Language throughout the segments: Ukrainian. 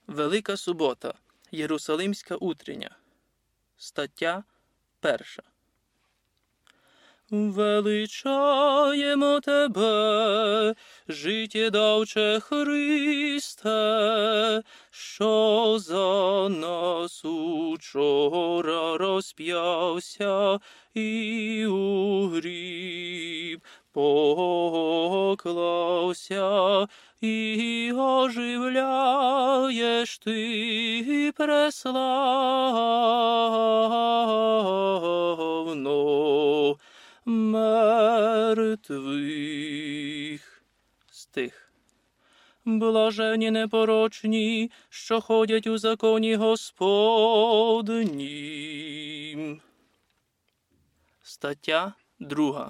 Велика субота. Єрусалимська утрення. Стаття 1. Величаємо Тебе, життєдавче Христе, що за нас учора розп'явся і у гріб поклався, і оживляєш Ти преславно мертвих. Стих. Блажені непорочні, що ходять у законі Господнім. Стаття 2.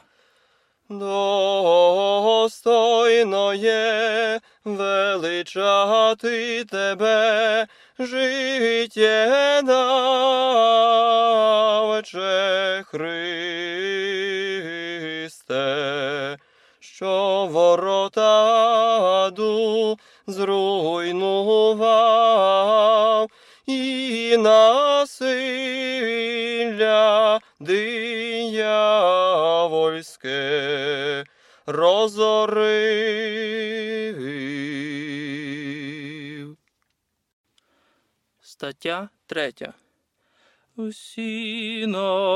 Достойно є величати Тебе, життєдавче Христе, що ворота аду зруйнував і насилля диявольське розорив. Стаття 3. Усі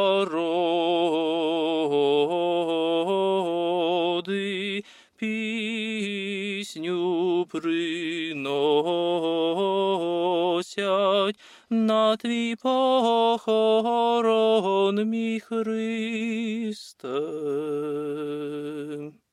народи пісню приносять на Твій похорон, мій Христе.